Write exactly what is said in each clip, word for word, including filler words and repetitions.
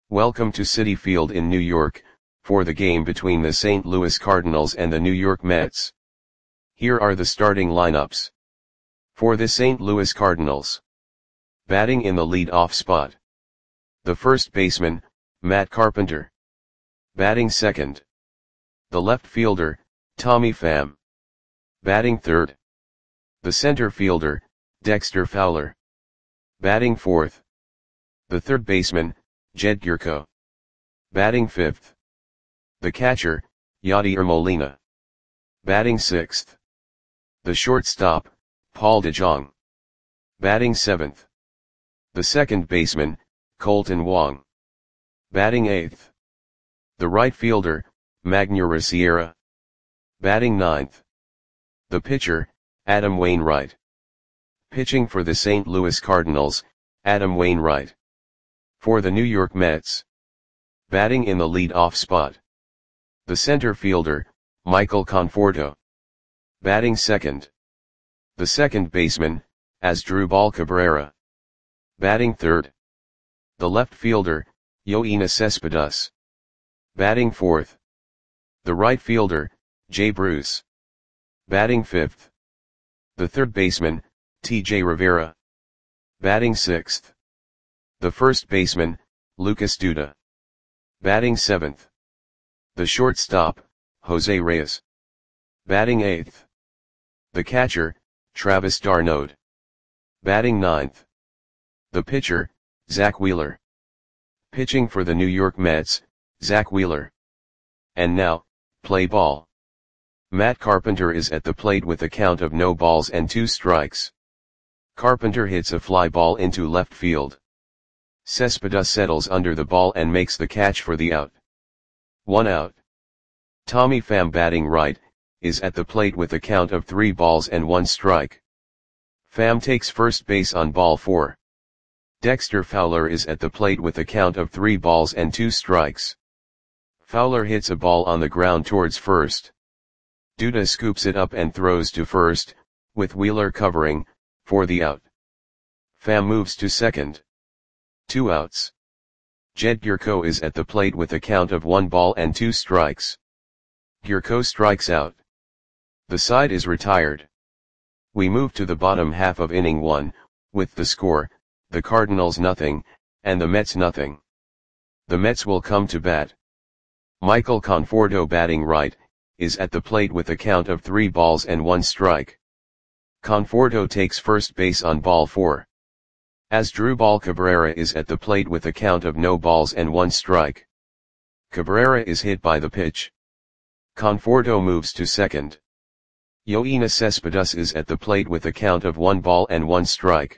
Welcome to Citi Field in New York, for the game between the Saint Louis Cardinals and the New York Mets. Here are the starting lineups. For the Saint Louis Cardinals. Batting in the lead-off spot. The first baseman, Matt Carpenter. Batting second. The left fielder, Tommy Pham. Batting third. The center fielder, Dexter Fowler. Batting fourth. The third baseman, Jed Gyorko. Batting fifth. The catcher, Yadier Molina. Batting sixth. The shortstop, Paul DeJong. Batting seventh. The second baseman, Kolten Wong. Batting eighth. The right fielder, Magneuris Sierra. Batting ninth. The pitcher, Adam Wainwright. Pitching for the Saint Louis Cardinals, Adam Wainwright. For the New York Mets. Batting in the lead-off spot. The center fielder, Michael Conforto. Batting second. The second baseman, Asdrubal Cabrera. Batting third. The left fielder, Yoenis Cespedes. Batting fourth. The right fielder, Jay Bruce. Batting fifth. The third baseman, T J Rivera. Batting sixth. The first baseman, Lucas Duda. Batting seventh. The shortstop, Jose Reyes. Batting eighth. The catcher, Travis d'Arnaud. Batting ninth. The pitcher, Zack Wheeler. Pitching for the New York Mets, Zack Wheeler. And now, play ball. Matt Carpenter is at the plate with a count of no balls and two strikes. Carpenter hits a fly ball into left field. Cespedes settles under the ball and makes the catch for the out. One out. Tommy Pham, batting right, is at the plate with a count of three balls and one strike. Pham takes first base on ball four. Dexter Fowler is at the plate with a count of three balls and two strikes. Fowler hits a ball on the ground towards first. Duda scoops it up and throws to first, with Wheeler covering, for the out. Pham moves to second. Two outs. Jed Gyorko is at the plate with a count of one ball and two strikes. Gyorko strikes out. The side is retired. We move to the bottom half of inning one, with the score, the Cardinals nothing, and the Mets nothing. The Mets will come to bat. Michael Conforto, batting right, is at the plate with a count of three balls and one strike. Conforto takes first base on ball four. Asdrubal Cabrera is at the plate with a count of no balls and one strike. Cabrera is hit by the pitch. Conforto moves to second. Yoenis Cespedes is at the plate with a count of one ball and one strike.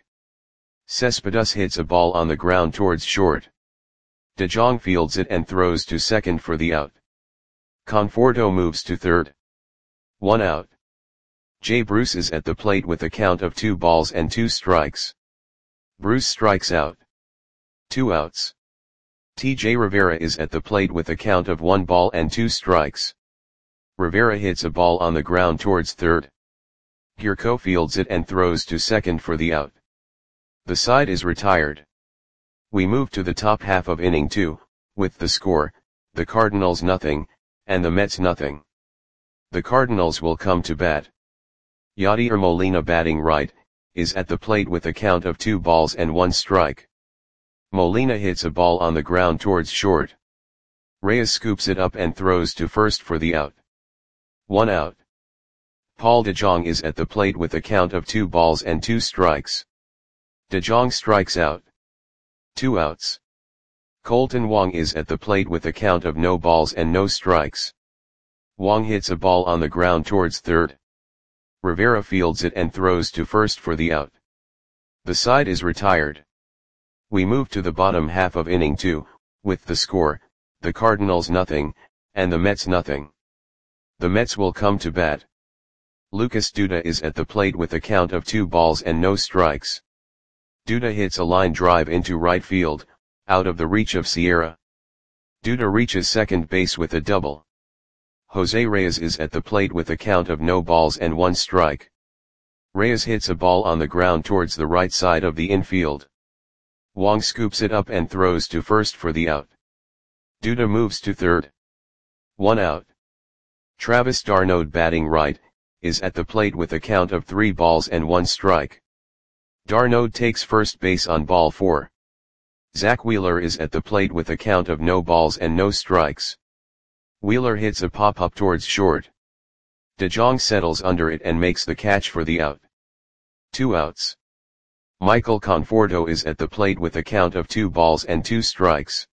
Cespedes hits a ball on the ground towards short. DeJong fields it and throws to second for the out. Conforto moves to third. One out. Jay Bruce is at the plate with a count of two balls and two strikes. Bruce strikes out. Two outs. T J Rivera is at the plate with a count of one ball and two strikes. Rivera hits a ball on the ground towards third. Gyorko fields it and throws to second for the out. The side is retired. We move to the top half of inning two, with the score, the Cardinals nothing, and the Mets nothing. The Cardinals will come to bat. Yadier Molina, batting right, is at the plate with a count of two balls and one strike. Molina hits a ball on the ground towards short. Reyes scoops it up and throws to first for the out. One out. Paul DeJong is at the plate with a count of two balls and two strikes. DeJong strikes out. Two outs. Kolten Wong is at the plate with a count of no balls and no strikes. Wong hits a ball on the ground towards third. Rivera fields it and throws to first for the out. The side is retired. We move to the bottom half of inning two, with the score, the Cardinals nothing, and the Mets nothing. The Mets will come to bat. Lucas Duda is at the plate with a count of two balls and no strikes. Duda hits a line drive into right field, out of the reach of Sierra. Duda reaches second base with a double. Jose Reyes is at the plate with a count of no balls and one strike. Reyes hits a ball on the ground towards the right side of the infield. Wong scoops it up and throws to first for the out. Duda moves to third. One out. Travis d'Arnaud, batting right, is at the plate with a count of three balls and one strike. d'Arnaud takes first base on ball four. Zach Wheeler is at the plate with a count of no balls and no strikes. Wheeler hits a pop-up towards short. De Jong settles under it and makes the catch for the out. Two outs. Michael Conforto is at the plate with a count of two balls and two strikes.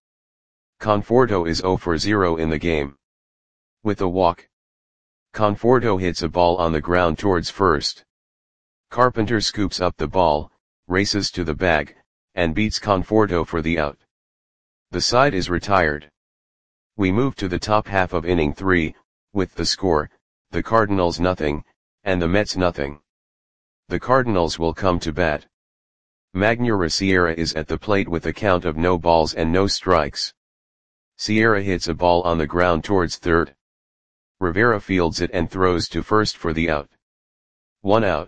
Conforto is zero for zero in the game. With a walk, Conforto hits a ball on the ground towards first. Carpenter scoops up the ball, races to the bag, and beats Conforto for the out. The side is retired. We move to the top half of inning three, with the score, the Cardinals nothing, and the Mets nothing. The Cardinals will come to bat. Magneuris Sierra is at the plate with a count of no balls and no strikes. Sierra hits a ball on the ground towards third. Rivera fields it and throws to first for the out. One out.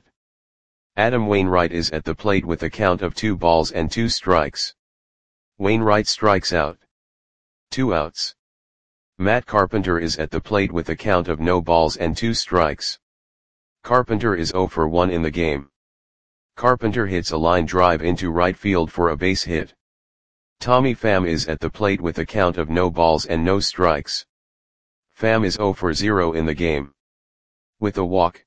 Adam Wainwright is at the plate with a count of two balls and two strikes. Wainwright strikes out. Two outs. Matt Carpenter is at the plate with a count of no balls and two strikes. Carpenter is zero for one in the game. Carpenter hits a line drive into right field for a base hit. Tommy Pham is at the plate with a count of no balls and no strikes. Pham is zero for zero in the game. With a walk,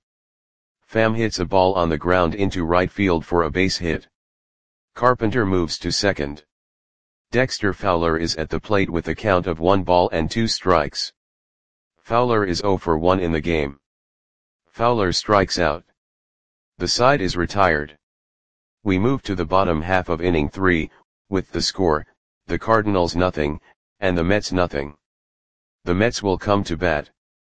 Pham hits a ball on the ground into right field for a base hit. Carpenter moves to second. Dexter Fowler is at the plate with a count of one ball and two strikes. Fowler is zero for one in the game. Fowler strikes out. The side is retired. We move to the bottom half of inning three, with the score, the Cardinals nothing, and the Mets nothing. The Mets will come to bat.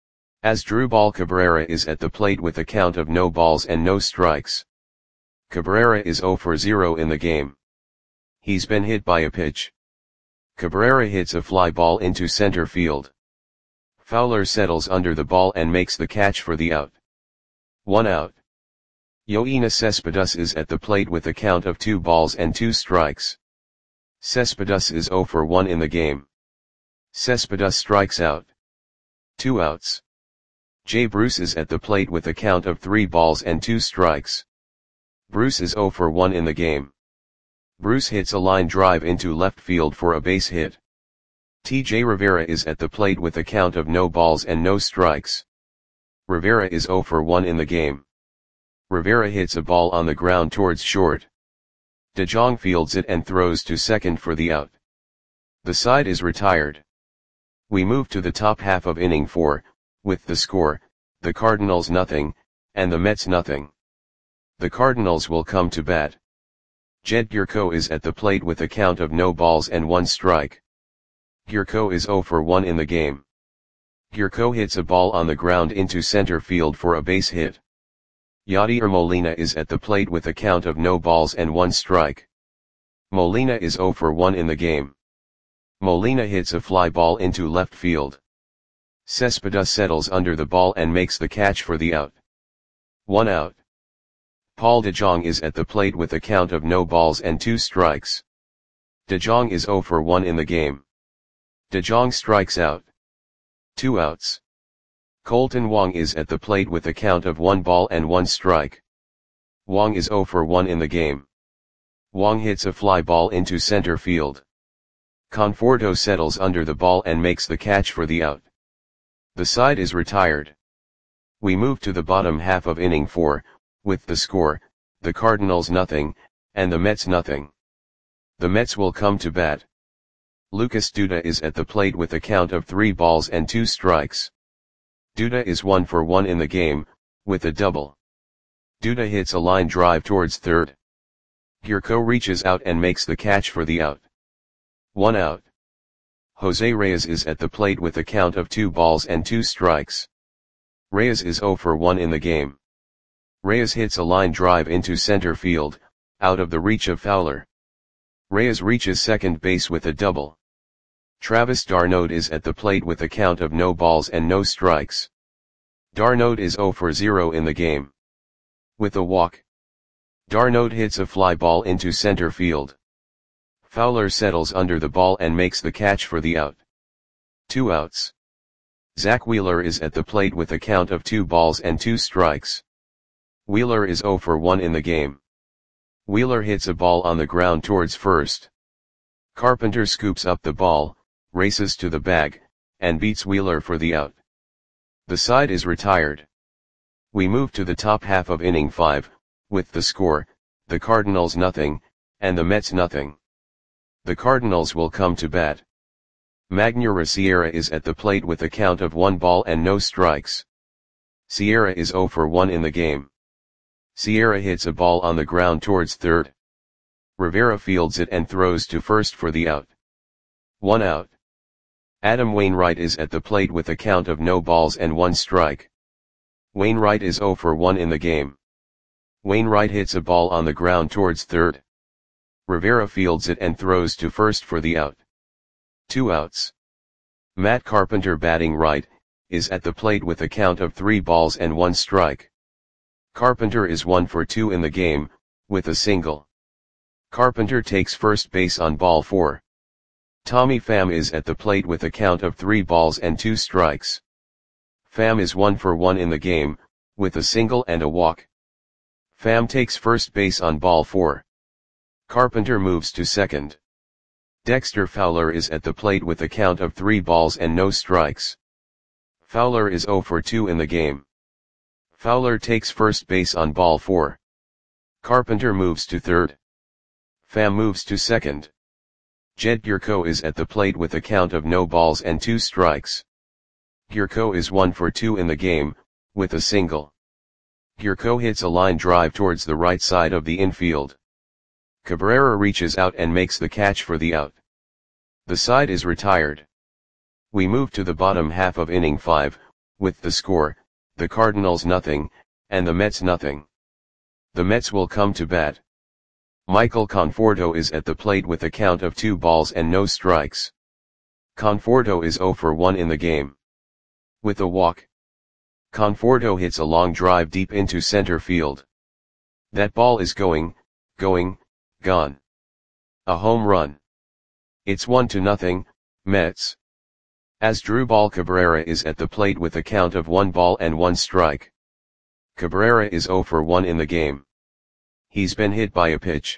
Asdrubal Cabrera is at the plate with a count of no balls and no strikes. Cabrera is zero for zero in the game. He's been hit by a pitch. Cabrera hits a fly ball into center field. Fowler settles under the ball and makes the catch for the out. One out. Yoenis Cespedes is at the plate with a count of two balls and two strikes. Cespedes is zero for one in the game. Cespedes strikes out. Two outs. Jay Bruce is at the plate with a count of three balls and two strikes. Bruce is zero for one in the game. Bruce hits a line drive into left field for a base hit. T J Rivera is at the plate with a count of no balls and no strikes. Rivera is zero for one in the game. Rivera hits a ball on the ground towards short. De Jong fields it and throws to second for the out. The side is retired. We move to the top half of inning four, with the score, the Cardinals nothing, and the Mets nothing. The Cardinals will come to bat. Jed Gyorko is at the plate with a count of no balls and one strike. Gyorko is zero for one in the game. Gyorko hits a ball on the ground into center field for a base hit. Yadier Molina is at the plate with a count of no balls and one strike. Molina is zero for one in the game. Molina hits a fly ball into left field. Cespedes settles under the ball and makes the catch for the out. One out. Paul De Jong is at the plate with a count of no balls and two strikes. De Jong is zero for one in the game. De Jong strikes out. Two outs. Colton Wong is at the plate with a count of one ball and one strike. Wong is zero for one in the game. Wong hits a fly ball into center field. Conforto settles under the ball and makes the catch for the out. The side is retired. We move to the bottom half of inning four, with the score, the Cardinals nothing, and the Mets nothing. The Mets will come to bat. Lucas Duda is at the plate with a count of three balls and two strikes. Duda is one for one in the game, with a double. Duda hits a line drive towards third. Gyorko reaches out and makes the catch for the out. One out. Jose Reyes is at the plate with a count of two balls and two strikes. Reyes is zero for one in the game. Reyes hits a line drive into center field, out of the reach of Fowler. Reyes reaches second base with a double. Travis d'Arnaud is at the plate with a count of no balls and no strikes. d'Arnaud is zero for zero in the game. With a walk, d'Arnaud hits a fly ball into center field. Fowler settles under the ball and makes the catch for the out. Two outs. Zach Wheeler is at the plate with a count of two balls and two strikes. Wheeler is oh for one in the game. Wheeler hits a ball on the ground towards first. Carpenter scoops up the ball, races to the bag, and beats Wheeler for the out. The side is retired. We move to the top half of inning five, with the score, the Cardinals nothing, and the Mets nothing. The Cardinals will come to bat. Magneuris Sierra is at the plate with a count of one ball and no strikes. Sierra is oh for one in the game. Sierra hits a ball on the ground towards third. Rivera fields it and throws to first for the out. One out. Adam Wainwright is at the plate with a count of no balls and one strike. Wainwright is oh for one in the game. Wainwright hits a ball on the ground towards third. Rivera fields it and throws to first for the out. Two outs. Matt Carpenter, batting right, is at the plate with a count of three balls and one strike. Carpenter is one for two in the game, with a single. Carpenter takes first base on ball four. Tommy Pham is at the plate with a count of three balls and two strikes. Pham is one for one in the game, with a single and a walk. Pham takes first base on ball four. Carpenter moves to second. Dexter Fowler is at the plate with a count of three balls and no strikes. Fowler is oh for two in the game. Fowler takes first base on ball four. Carpenter moves to third. Pham moves to second. Jed Gyorko is at the plate with a count of no balls and two strikes. Gyorko is one for two in the game, with a single. Gyorko hits a line drive towards the right side of the infield. Cabrera reaches out and makes the catch for the out. The side is retired. We move to the bottom half of inning five, with the score, the Cardinals nothing, and the Mets nothing. The Mets will come to bat. Michael Conforto is at the plate with a count of two balls and no strikes. Conforto is oh for one in the game. With a walk. Conforto hits a long drive deep into center field. That ball is going, going, gone. A home run. It's one to nothing, Mets. Asdrubal Cabrera is at the plate with a count of one ball and one strike. Cabrera is oh for one in the game. He's been hit by a pitch.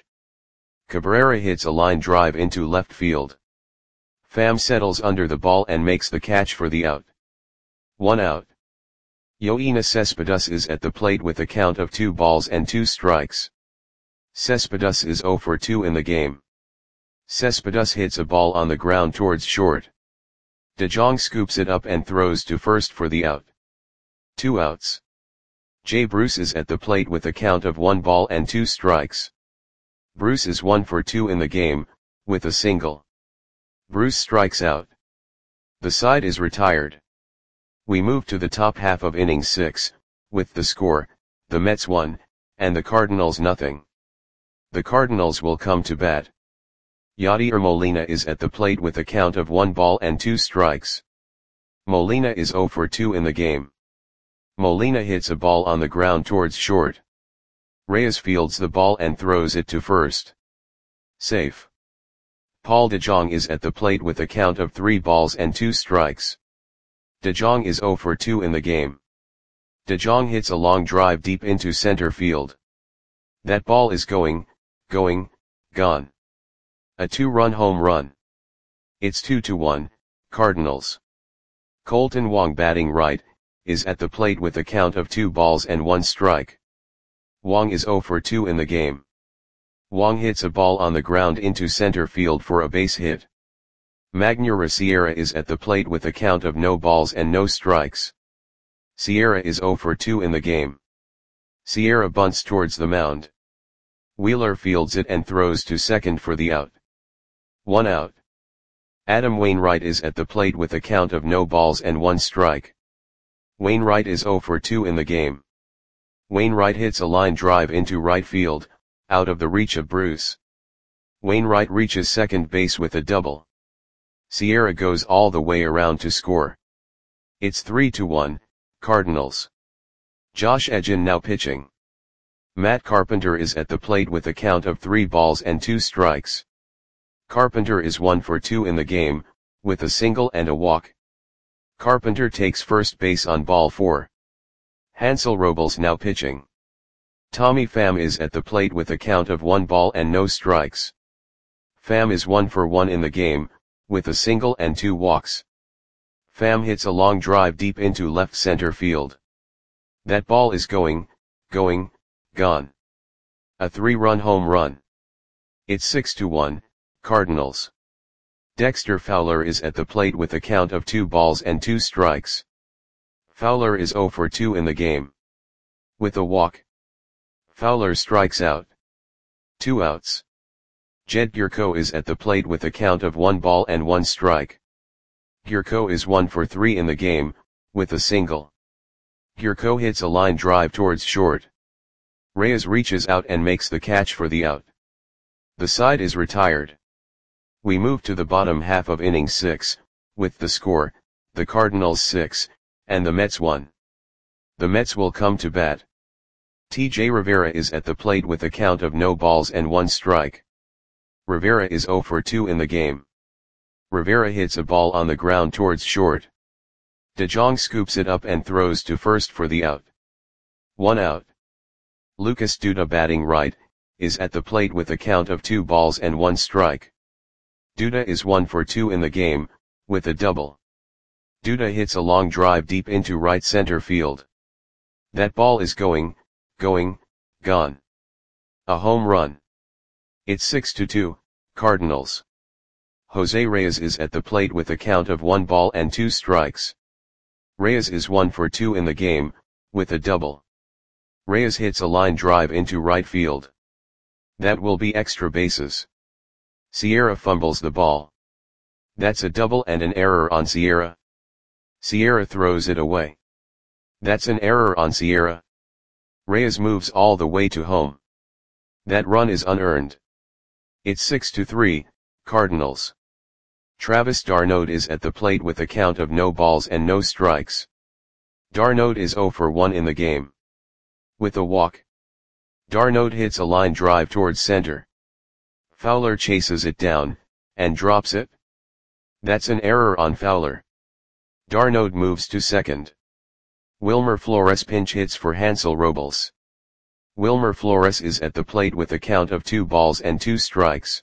Cabrera hits a line drive into left field. Pham settles under the ball and makes the catch for the out. One out. Yoenis Cespedes is at the plate with a count of two balls and two strikes. Cespedes is oh for two in the game. Cespedes hits a ball on the ground towards short. DeJong scoops it up and throws to first for the out. Two outs. Jay Bruce is at the plate with a count of one ball and two strikes. Bruce is one for two in the game, with a single. Bruce strikes out. The side is retired. We move to the top half of inning six, with the score, the Mets one, and the Cardinals nothing. The Cardinals will come to bat. Yadier Molina is at the plate with a count of one ball and two strikes. Molina is oh for two in the game. Molina hits a ball on the ground towards short. Reyes fields the ball and throws it to first. Safe. Paul DeJong is at the plate with a count of three balls and two strikes. DeJong is oh for two in the game. DeJong hits a long drive deep into center field. That ball is going, going, gone. A two-run home run. It's two to one, Cardinals. Colton Wong, batting right, is at the plate with a count of two balls and one strike. Wong is oh for two in the game. Wong hits a ball on the ground into center field for a base hit. Magneuris Sierra is at the plate with a count of no balls and no strikes. Sierra is oh for two in the game. Sierra bunts towards the mound. Wheeler fields it and throws to second for the out. One out. Adam Wainwright is at the plate with a count of no balls and one strike. Wainwright is oh for two in the game. Wainwright hits a line drive into right field, out of the reach of Bruce. Wainwright reaches second base with a double. Sierra goes all the way around to score. It's three to one, Cardinals. Josh Edgin now pitching. Matt Carpenter is at the plate with a count of three balls and two strikes. Carpenter is one for two in the game, with a single and a walk. Carpenter takes first base on ball four. Hansel Robles now pitching. Tommy Pham is at the plate with a count of one ball and no strikes. Pham is one for one in the game, with a single and two walks. Pham hits a long drive deep into left center field. That ball is going, going, gone. A three-run home run. It's six to one, Cardinals. Dexter Fowler is at the plate with a count of two balls and two strikes. Fowler is zero for two in the game. With a walk. Fowler strikes out. Two outs. Jed Gyorko is at the plate with a count of one ball and one strike. Gyorko is one for three in the game, with a single. Gyorko hits a line drive towards short. Reyes reaches out and makes the catch for the out. The side is retired. We move to the bottom half of inning six, with the score, the Cardinals six, and the Mets one. The Mets will come to bat. T J Rivera is at the plate with a count of no balls and one strike. Rivera is zero for two in the game. Rivera hits a ball on the ground towards short. DeJong scoops it up and throws to first for the out. One out. Lucas Duda, batting right, is at the plate with a count of two balls and one strike. Duda is one for two in the game, with a double. Duda hits a long drive deep into right center field. That ball is going, going, gone. A home run. It's six to two, Cardinals. Jose Reyes is at the plate with a count of one ball and two strikes. Reyes is one for two in the game, with a double. Reyes hits a line drive into right field. That will be extra bases. Sierra fumbles the ball. That's a double and an error on Sierra. Sierra throws it away. That's an error on Sierra. Reyes moves all the way to home. That run is unearned. It's six to three, Cardinals. Travis d'Arnaud is at the plate with a count of no balls and no strikes. d'Arnaud is zero for one in the game. With a walk. d'Arnaud hits a line drive towards center. Fowler chases it down, and drops it. That's an error on Fowler. d'Arnaud moves to second. Wilmer Flores pinch hits for Hansel Robles. Wilmer Flores is at the plate with a count of two balls and two strikes.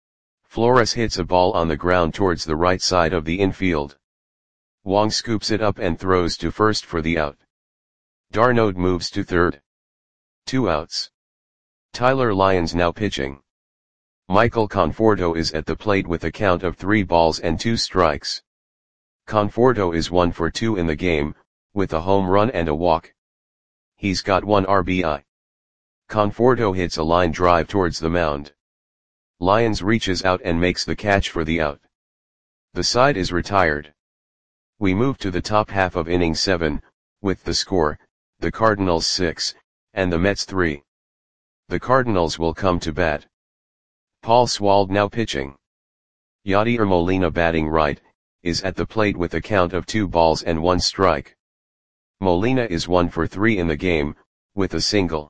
Flores hits a ball on the ground towards the right side of the infield. Wong scoops it up and throws to first for the out. d'Arnaud moves to third. Two outs. Tyler Lyons now pitching. Michael Conforto is at the plate with a count of three balls and two strikes. Conforto is one for two in the game, with a home run and a walk. He's got one R B I. Conforto hits a line drive towards the mound. Lyons reaches out and makes the catch for the out. The side is retired. We move to the top half of inning seven, with the score, the Cardinals six, and the Mets three. The Cardinals will come to bat. Paul Swald now pitching. Yadier Molina, batting right, is at the plate with a count of two balls and one strike. Molina is one for three in the game, with a single.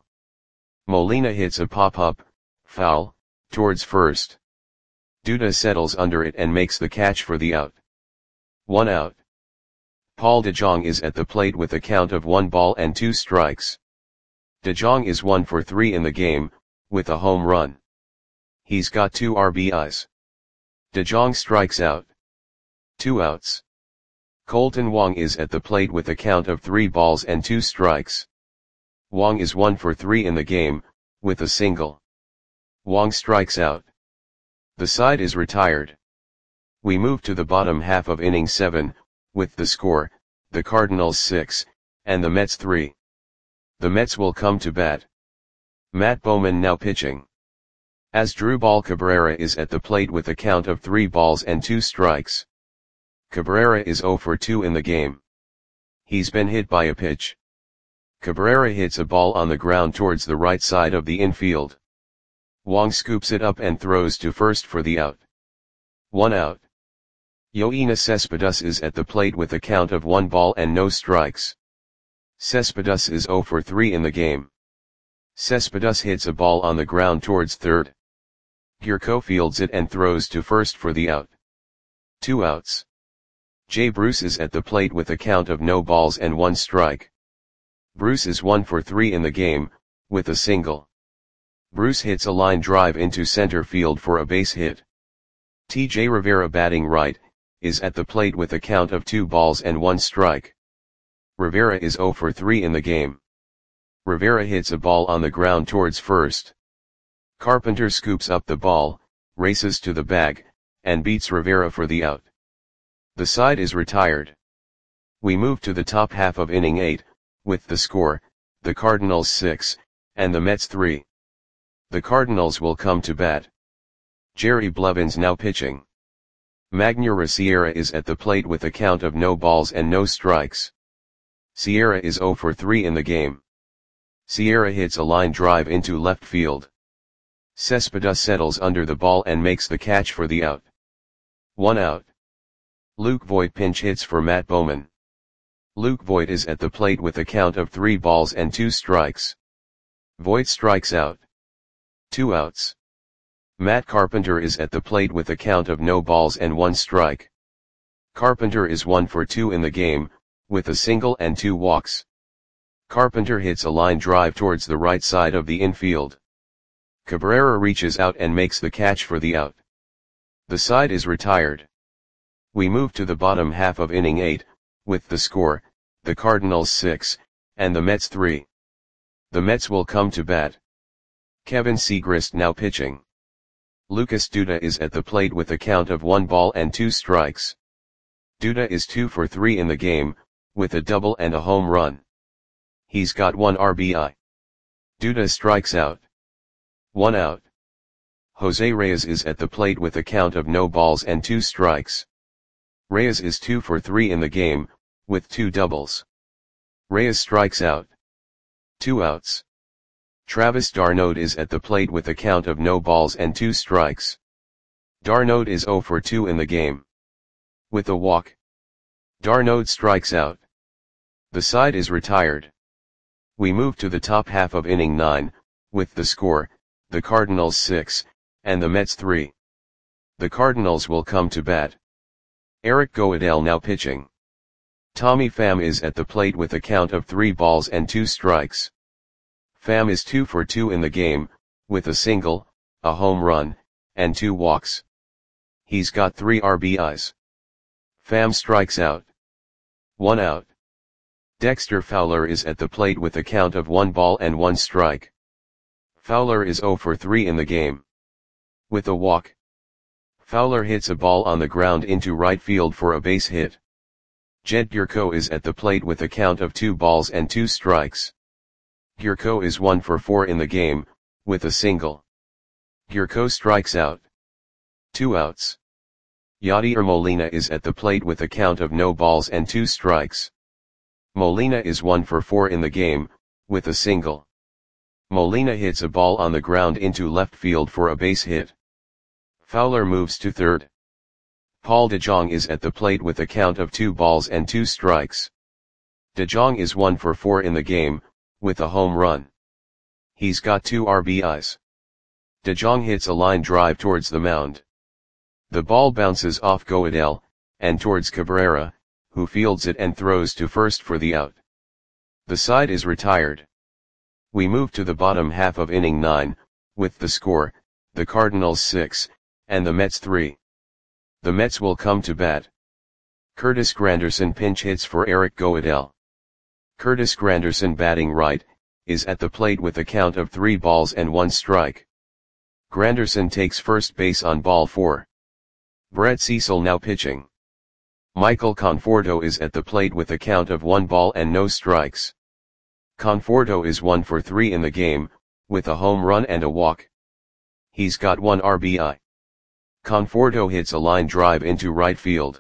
Molina hits a pop-up, foul, towards first. Duda settles under it and makes the catch for the out. One out. Paul DeJong is at the plate with a count of one ball and two strikes. DeJong is one for three in the game, with a home run. He's got two R B Is. DeJong strikes out. Two outs. Colton Wong is at the plate with a count of three balls and two strikes. Wong is one for three in the game, with a single. Wong strikes out. The side is retired. We move to the bottom half of inning seven, with the score, the Cardinals six, and the Mets three. The Mets will come to bat. Matt Bowman now pitching. Asdrubal Cabrera is at the plate with a count of three balls and two strikes. Cabrera is zero for two in the game. He's been hit by a pitch. Cabrera hits a ball on the ground towards the right side of the infield. Wong scoops it up and throws to first for the out. One out. Yoenis Cespedes is at the plate with a count of one ball and no strikes. Cespedes is zero for three in the game. Cespedes hits a ball on the ground towards third. Gyorko fields it and throws to first for the out. Two outs. Jay Bruce is at the plate with a count of no balls and one strike. Bruce is one for three in the game, with a single. Bruce hits a line drive into center field for a base hit. T J Rivera, batting right, is at the plate with a count of two balls and one strike. Rivera is zero for three in the game. Rivera hits a ball on the ground towards first. Carpenter scoops up the ball, races to the bag, and beats Rivera for the out. The side is retired. We move to the top half of inning eight, with the score, the Cardinals six, and the Mets three. The Cardinals will come to bat. Jerry Blevins now pitching. Magneuris Sierra is at the plate with a count of no balls and no strikes. Sierra is zero for three in the game. Sierra hits a line drive into left field. Cespedes settles under the ball and makes the catch for the out. One out. Luke Voit pinch hits for Matt Bowman. Luke Voit is at the plate with a count of three balls and two strikes. Voit strikes out. Two outs. Matt Carpenter is at the plate with a count of no balls and one strike. Carpenter is one for two in the game, with a single and two walks. Carpenter hits a line drive towards the right side of the infield. Cabrera reaches out and makes the catch for the out. The side is retired. We move to the bottom half of inning eight, with the score, the Cardinals six, and the Mets three. The Mets will come to bat. Kevin Segrist now pitching. Lucas Duda is at the plate with a count of one ball and two strikes. Duda is two for three in the game, with a double and a home run. He's got one R B I. Duda strikes out. One out. Jose Reyes is at the plate with a count of no balls and two strikes. Reyes is two for three in the game, with two doubles. Reyes strikes out. Two outs. Travis d'Arnaud is at the plate with a count of no balls and two strikes. d'Arnaud is zero for two in the game. With a walk. d'Arnaud strikes out. The side is retired. We move to the top half of inning nine, with the score, the Cardinals six, and the Mets three. The Cardinals will come to bat. Eric Goeddel now pitching. Tommy Pham is at the plate with a count of three balls and two strikes. Pham is two for two in the game, with a single, a home run, and two walks. He's got three R B Is. Pham strikes out. One out. Dexter Fowler is at the plate with a count of one ball and one strike. Fowler is zero for three in the game. With a walk. Fowler hits a ball on the ground into right field for a base hit. Jed Gyorko is at the plate with a count of two balls and two strikes. Gyorko is one for four in the game, with a single. Gyorko strikes out. Two outs. Yadier Molina is at the plate with a count of no balls and two strikes. Molina is one for four in the game, with a single. Molina hits a ball on the ground into left field for a base hit. Fowler moves to third. Paul DeJong is at the plate with a count of two balls and two strikes. DeJong is one for four in the game, with a home run. He's got two R B Is. DeJong hits a line drive towards the mound. The ball bounces off Goeddel, and towards Cabrera, who fields it and throws to first for the out. The side is retired. We move to the bottom half of inning nine, with the score, the Cardinals six, and the Mets three. The Mets will come to bat. Curtis Granderson pinch hits for Eric Goeddel. Curtis Granderson, batting right, is at the plate with a count of three balls and one strike. Granderson takes first base on ball four. Brett Cecil now pitching. Michael Conforto is at the plate with a count of one ball and no strikes. Conforto is one for three in the game, with a home run and a walk. He's got one R B I. Conforto hits a line drive into right field.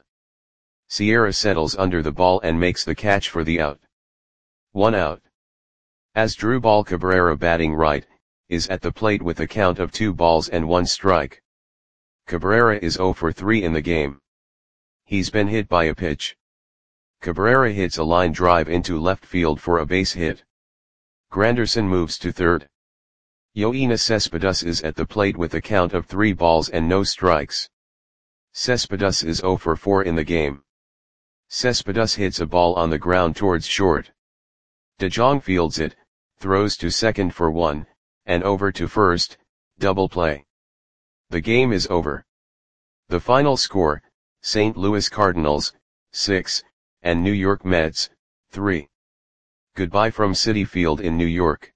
Sierra settles under the ball and makes the catch for the out. One out. Asdrubal Cabrera, batting right, is at the plate with a count of two balls and one strike. Cabrera is zero for three in the game. He's been hit by a pitch. Cabrera hits a line drive into left field for a base hit. Granderson moves to third. Yoenis Cespedes is at the plate with a count of three balls and no strikes. Cespedes is zero for four in the game. Cespedes hits a ball on the ground towards short. De Jong fields it, throws to second for one, and over to first, double play. The game is over. The final score, Saint Louis Cardinals, six, and New York Mets, three. Goodbye from Citi Field in New York.